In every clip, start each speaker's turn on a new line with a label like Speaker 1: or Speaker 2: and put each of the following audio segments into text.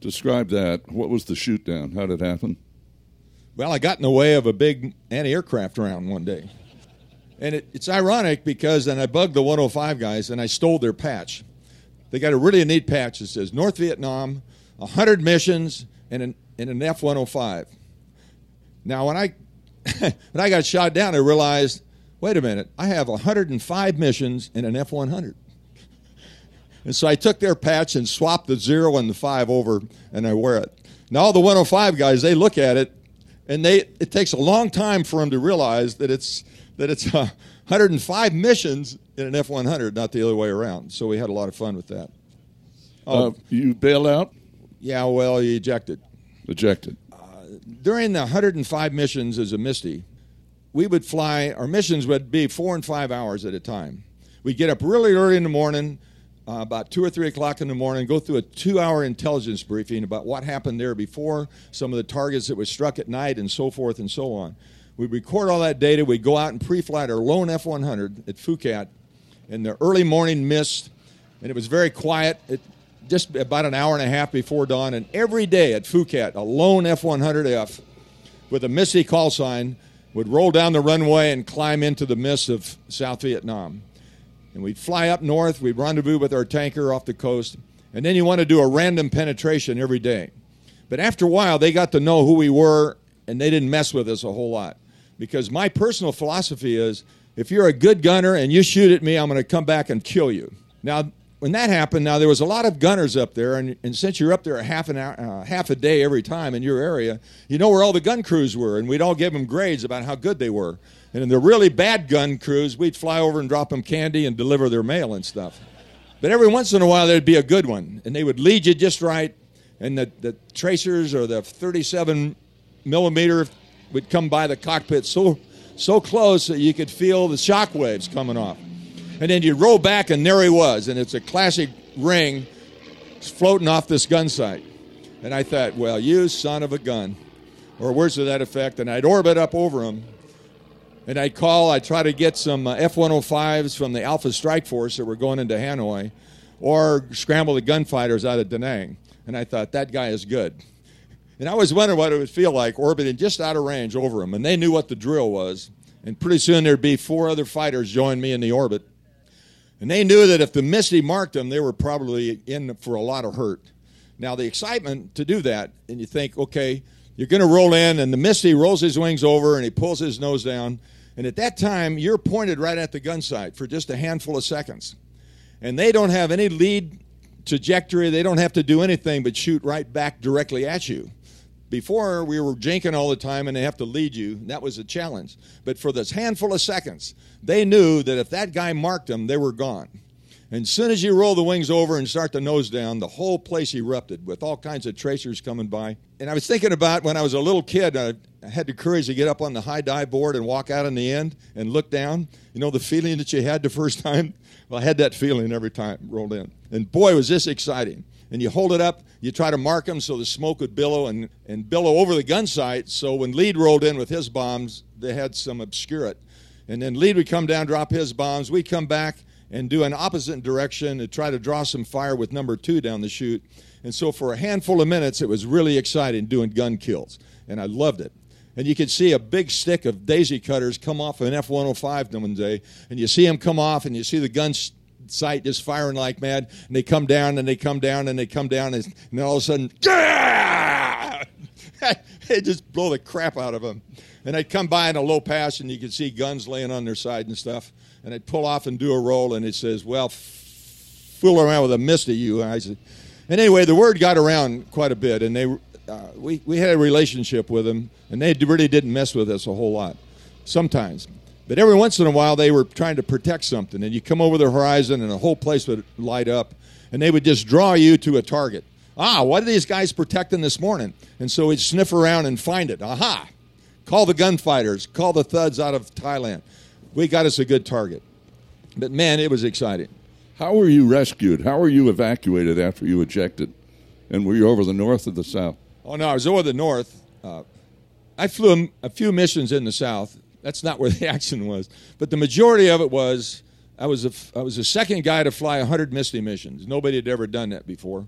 Speaker 1: Describe that. What was the shoot down? How did it happen?
Speaker 2: Well, I got in the way of a big anti-aircraft round one day. And it's ironic because then I bugged the 105 guys and I stole their patch. They got a really neat patch that says North Vietnam, 100 missions, and an F-105. Now, when I got shot down, I realized, wait a minute, I have 105 missions and an F-100. And so I took their patch and swapped the 0 and the 5 over, and I wear it. Now, all the 105 guys, they look at it, and it takes a long time for them to realize that it's 105 missions in an F-100, not the other way around. So we had a lot of fun with that.
Speaker 1: You bail out?
Speaker 2: Yeah, well, you ejected.
Speaker 1: Ejected.
Speaker 2: During the 105 missions as a Misty, we would fly, our missions would be 4 and 5 hours at a time. We'd get up really early in the morning, about 2 or 3 o'clock in the morning, go through a 2-hour intelligence briefing about what happened there before, some of the targets that were struck at night, and so forth and so on. We'd record all that data. We'd go out and pre-flight our lone F-100 at Phuket in the early morning mist, and it was very quiet. Just about an hour and a half before dawn, and every day at Phuket, a lone F-100F with a Misty call sign would roll down the runway and climb into the mist of South Vietnam. And we'd fly up north, we'd rendezvous with our tanker off the coast, and then you want to do a random penetration every day. But after a while, they got to know who we were, and they didn't mess with us a whole lot. Because my personal philosophy is, if you're a good gunner and you shoot at me, I'm going to come back and kill you. Now, when that happened, there was a lot of gunners up there, and since you're up there half a day every time in your area, you know where all the gun crews were, and we'd all give them grades about how good they were. And in the really bad gun crews, we'd fly over and drop them candy and deliver their mail and stuff. But every once in a while, there'd be a good one, and they would lead you just right, and the tracers or the 37 millimeter would come by the cockpit so close that you could feel the shock waves coming off. And then you roll back, and there he was, and it's a classic ring floating off this gun sight. And I thought, well, you son of a gun, or words to that effect, and I'd orbit up over him, and I'd try to get some F-105s from the Alpha Strike Force that were going into Hanoi, or scramble the gunfighters out of Da Nang. And I thought, that guy is good. And I always wondered what it would feel like orbiting just out of range over him, and they knew what the drill was. And pretty soon there'd be 4 other fighters join me in the orbit. And they knew that if the Misty marked them, they were probably in for a lot of hurt. Now, the excitement to do that, and you think, okay, you're going to roll in, and the Misty rolls his wings over, and he pulls his nose down. And at that time, you're pointed right at the gun sight for just a handful of seconds. And they don't have any lead trajectory. They don't have to do anything but shoot right back directly at you. Before, we were jinking all the time, and they have to lead you. That was a challenge. But for this handful of seconds, they knew that if that guy marked them, they were gone. And as soon as you roll the wings over and start the nose down, the whole place erupted with all kinds of tracers coming by. And I was thinking about when I was a little kid, I had the courage to get up on the high dive board and walk out in the end and look down. You know the feeling that you had the first time? Well, I had that feeling every time I rolled in. And boy, was this exciting. And you hold it up, you try to mark them so the smoke would billow and billow over the gun sight. So when Lead rolled in with his bombs, they had some obscurate. And then Lead would come down, drop his bombs. We'd come back and do an opposite direction and try to draw some fire with number 2 down the chute. And so for a handful of minutes, it was really exciting doing gun kills. And I loved it. And you could see a big stick of daisy cutters come off of an F-105 one day. And you see them come off, and you see the gun sight just firing like mad. And they come down, and they come down, and they come down. And then all of a sudden, they just blow the crap out of them. And I'd come by in a low pass, and you could see guns laying on their side and stuff. And I'd pull off and do a roll, and it says, well, fool around with a Misty, you. And I said, and anyway, the word got around quite a bit, and we had a relationship with them, and they really didn't mess with us a whole lot, sometimes. But every once in a while, they were trying to protect something, and you come over the horizon, and the whole place would light up, and they would just draw you to a target. What are these guys protecting this morning? And so we'd sniff around and find it. Aha! Call the gunfighters. Call the thuds out of Thailand. We got us a good target. But, man, it was exciting.
Speaker 1: How were you rescued? How were you evacuated after you ejected? And were you over the north or the south?
Speaker 2: Oh, no, I was over the north. I flew a few missions in the south. That's not where the action was. But the majority of it was I was the second guy to fly 100 Misty missions. Nobody had ever done that before.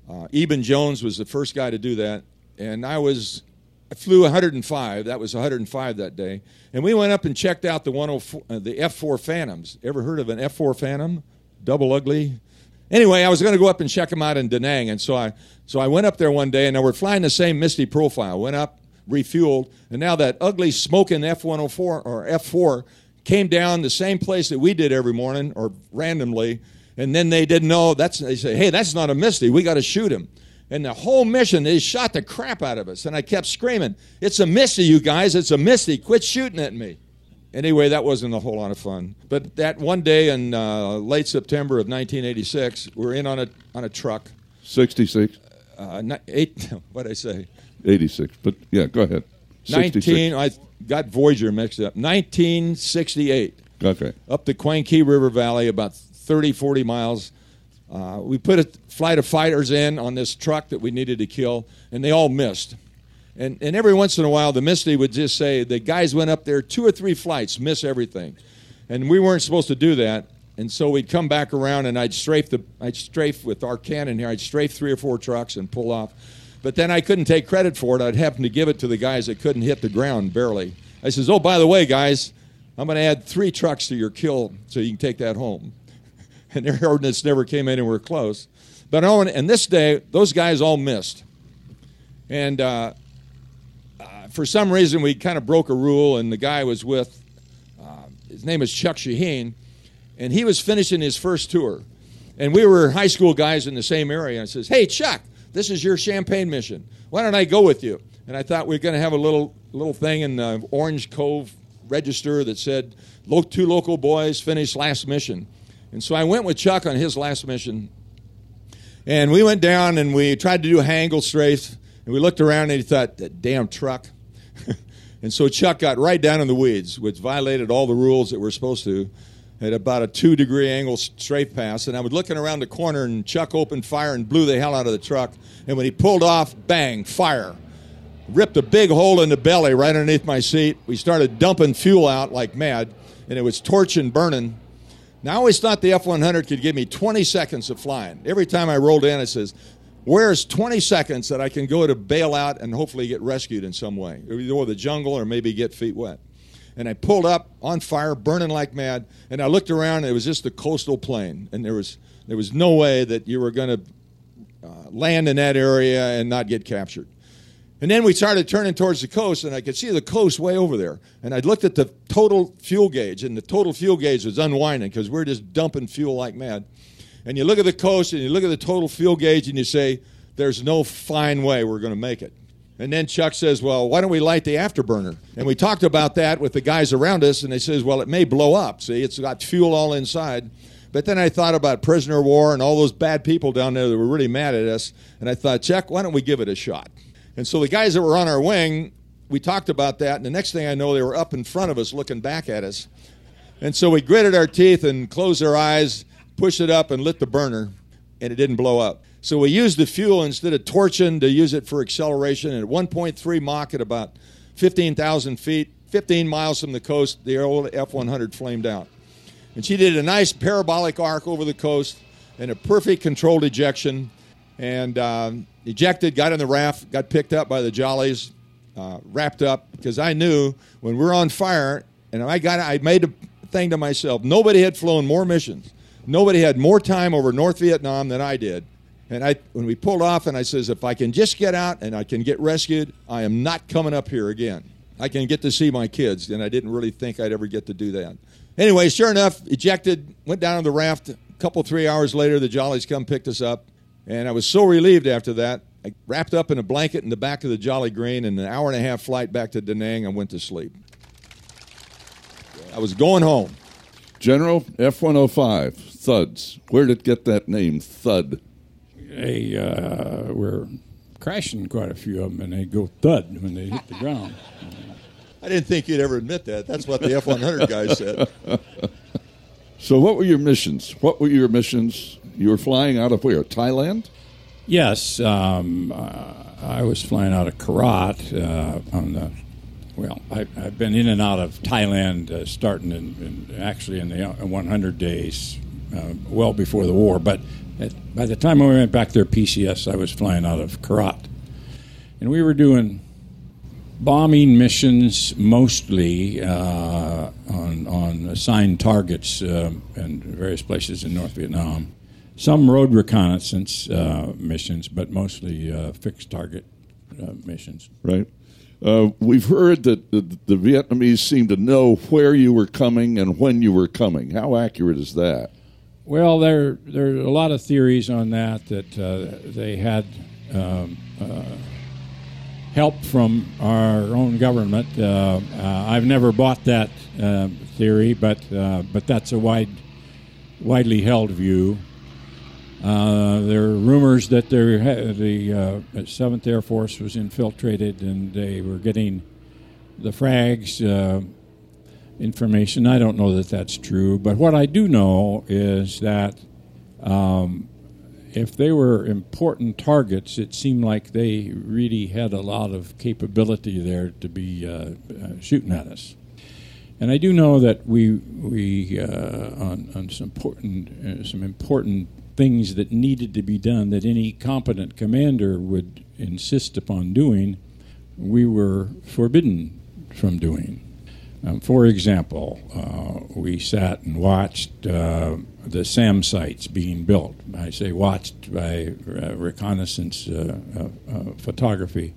Speaker 2: Eben Jones was the first guy to do that, and I flew 105. That was 105 that day, and we went up and checked out the the F4 Phantoms. Ever heard of an F4 Phantom? Double ugly. Anyway, I was going to go up and check them out in Da Nang, and so I went up there one day, and we're flying the same Misty profile. Went up, refueled, and now that ugly smoking F104 or F4 came down the same place that we did every morning, or randomly, and then they didn't know. They say, hey, that's not a Misty. We got to shoot him. And the whole mission, they shot the crap out of us, and I kept screaming, it's a Misty, you guys. It's a Misty. Quit shooting at me. Anyway, that wasn't a whole lot of fun. But that one day in late September of 1986, we were in on a truck.
Speaker 1: 66?
Speaker 2: What'd I say?
Speaker 1: 86. But, yeah, go ahead.
Speaker 2: 19, I got Voyager mixed up. 1968.
Speaker 1: Okay.
Speaker 2: Up the Quang Key River Valley, about 30, 40 miles. We put a flight of fighters in on this truck that we needed to kill, and they all missed. And every once in a while, the Misty would just say, the guys went up there 2 or 3 flights, miss everything. And we weren't supposed to do that. And so we'd come back around, and I'd strafe with our cannon here, I'd strafe 3 or 4 trucks and pull off. But then I couldn't take credit for it. I'd happen to give it to the guys that couldn't hit the ground barely. I says, oh, by the way, guys, I'm going to add 3 trucks to your kill so you can take that home. And their ordnance never came anywhere close. But and this day, those guys all missed. And for some reason, we kind of broke a rule, and the guy was with, his name is Chuck Shaheen, and he was finishing his first tour. And we were high school guys in the same area. And I says, hey, Chuck, this is your Champagne mission. Why don't I go with you? And I thought we were going to have a little thing in the Orange Cove Register that said, 2 local boys finished last mission. And so I went with Chuck on his last mission. And we went down, and we tried to do a angle strafe. And we looked around, and he thought, that damn truck. And so Chuck got right down in the weeds, which violated all the rules that we're supposed to, at about a 2-degree angle strafe pass. And I was looking around the corner, and Chuck opened fire and blew the hell out of the truck. And when he pulled off, bang, fire. Ripped a big hole in the belly right underneath my seat. We started dumping fuel out like mad, and it was torching, burning. Now, I always thought the F-100 could give me 20 seconds of flying. Every time I rolled in, it says, where's 20 seconds that I can go to bail out and hopefully get rescued in some way, either the jungle or maybe get feet wet. And I pulled up on fire, burning like mad, and I looked around, and it was just a coastal plain, and there was no way that you were going to land in that area and not get captured. And then we started turning towards the coast, and I could see the coast way over there. And I looked at the total fuel gauge, and the total fuel gauge was unwinding because we're just dumping fuel like mad. And you look at the coast, and you look at the total fuel gauge, and you say, there's no fine way we're going to make it. And then Chuck says, well, why don't we light the afterburner? And we talked about that with the guys around us, and they says, well, it may blow up. See, it's got fuel all inside. But then I thought about prisoner of war and all those bad people down there that were really mad at us, and I thought, Chuck, why don't we give it a shot? And so the guys that were on our wing, we talked about that, and the next thing I know, they were up in front of us looking back at us. And so we gritted our teeth and closed our eyes, pushed it up, and lit the burner, and it didn't blow up. So we used the fuel instead of torching to use it for acceleration. And at 1.3 Mach at about 15,000 feet, 15 miles from the coast, the old F-100 flamed out. And she did a nice parabolic arc over the coast and a perfect controlled ejection. And ejected, got in the raft, got picked up by the Jollies, wrapped up, because I knew when we're on fire, and I made a thing to myself, nobody had flown more missions. Nobody had more time over North Vietnam than I did. And when we pulled off, and I says, if I can just get out and I can get rescued, I am not coming up here again. I can get to see my kids, and I didn't really think I'd ever get to do that. Anyway, sure enough, ejected, went down on the raft. A couple, 3 hours later, the Jollies come picked us up. And I was so relieved after that. I wrapped up in a blanket in the back of the Jolly Green, and an hour-and-a-half flight back to Da Nang, I went to sleep. I was going home.
Speaker 1: General, F-105, Thuds. Where did it get that name, Thud?
Speaker 3: We're crashing quite a few of them, and they go thud when they hit the ground.
Speaker 2: I didn't think you'd ever admit that. That's what the F-100 guy said.
Speaker 1: So what were your missions? You were flying out of where, Thailand?
Speaker 3: Yes. I was flying out of Korat I've been in and out of Thailand starting in the 100 days well before the war. But by the time we went back there, PCS, I was flying out of Karat. And we were doing bombing missions mostly on assigned targets in various places in North Vietnam. Some road reconnaissance missions, but mostly fixed target missions.
Speaker 1: Right. We've heard that the Vietnamese seemed to know where you were coming and when you were coming. How accurate is that?
Speaker 3: Well, there are a lot of theories on that they had help from our own government. I've never bought that theory, but that's a widely held view. There are rumors that the 7th Air Force was infiltrated and they were getting the frags information. I don't know that that's true, but what I do know is that if they were important targets, it seemed like they really had a lot of capability there to be shooting at us. And I do know that we on some important things that needed to be done that any competent commander would insist upon doing, we were forbidden from doing. For example, we sat and watched the SAM sites being built. I say watched by reconnaissance photography.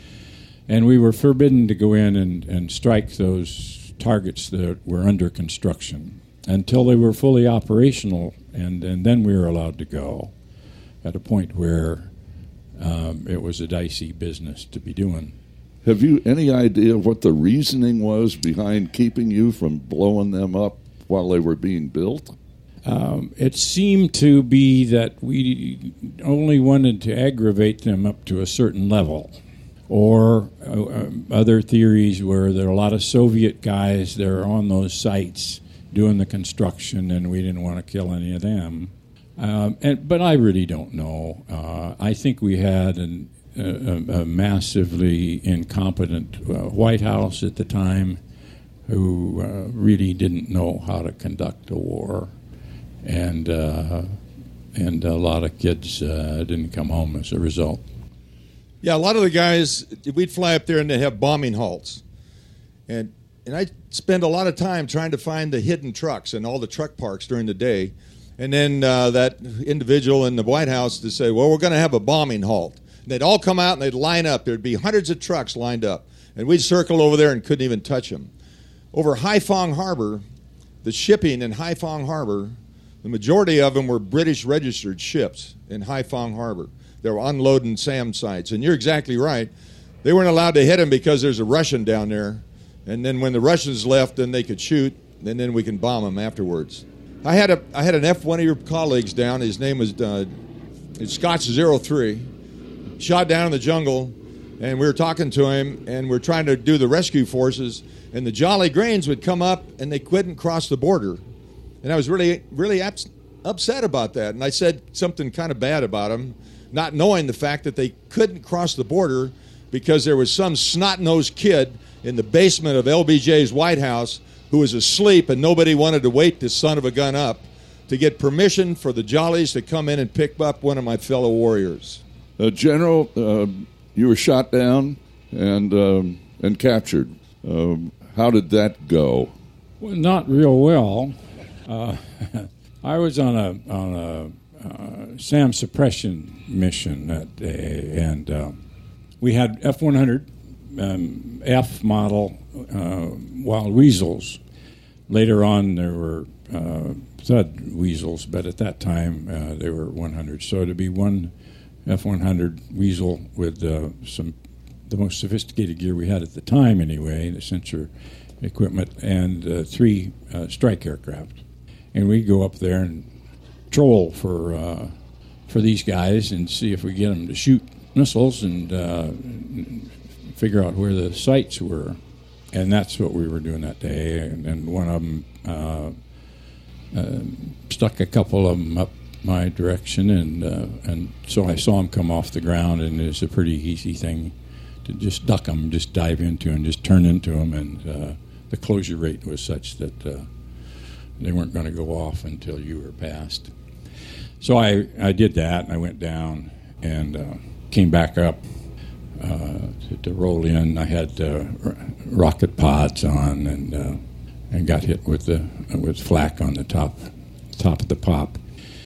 Speaker 3: And we were forbidden to go in and strike those targets that were under construction until they were fully operational, and then we were allowed to go at a point where it was a dicey business to be doing.
Speaker 1: Have you any idea what the reasoning was behind keeping you from blowing them up while they were being built?
Speaker 3: It seemed to be that we only wanted to aggravate them up to a certain level. Or other theories were there are a lot of Soviet guys that are on those sites doing the construction, and we didn't want to kill any of them. But I really don't know. I think we had a massively incompetent White House at the time who really didn't know how to conduct a war. And a lot of kids didn't come home as a result.
Speaker 2: Yeah, a lot of the guys, we'd fly up there and they'd have bombing halts. And I spend a lot of time trying to find the hidden trucks and all the truck parks during the day. And then that individual in the White House to say, well, we're going to have a bombing halt. And they'd all come out and they'd line up. There'd be hundreds of trucks lined up. And we'd circle over there and couldn't even touch them. Over Haiphong Harbor, the shipping in Haiphong Harbor, the majority of them were British registered ships in Haiphong Harbor. They were unloading SAM sites. And you're exactly right. They weren't allowed to hit them because there's a Russian down there. And then when the Russians left, then they could shoot, and then we can bomb them afterwards. I had an F1 of your colleagues down. His name was Scotch 03. Shot down in the jungle, and we were talking to him, and we're trying to do the rescue forces, and the Jolly Grains would come up, and they couldn't cross the border. And I was really, really upset about that. And I said something kind of bad about them, not knowing the fact that they couldn't cross the border because there was some snot-nosed kid in the basement of LBJ's White House who was asleep, and nobody wanted to wake this son of a gun up to get permission for the Jollies to come in and pick up one of my fellow warriors.
Speaker 1: General, you were shot down and captured. How did that go?
Speaker 3: Well, not real well. I was on a SAM suppression mission that day, and we had F-100 F model wild weasels. Later on, there were Thud weasels, but at that time they were 100. So to be one F-100 weasel with the most sophisticated gear we had at the time, anyway, the sensor equipment, and 3 strike aircraft, and we'd go up there and troll for these guys and see if we get them to shoot missiles and figure out where the sites were. And that's what we were doing that day. And one of them stuck a couple of them up my direction, and so I saw them come off the ground, and it's a pretty easy thing to just duck them, just dive into and just turn into them. And the closure rate was such that They weren't going to go off until you were passed. So I did that, and I went down and came back up to roll in. I had rocket pods on and got hit with flak on the top of the pop.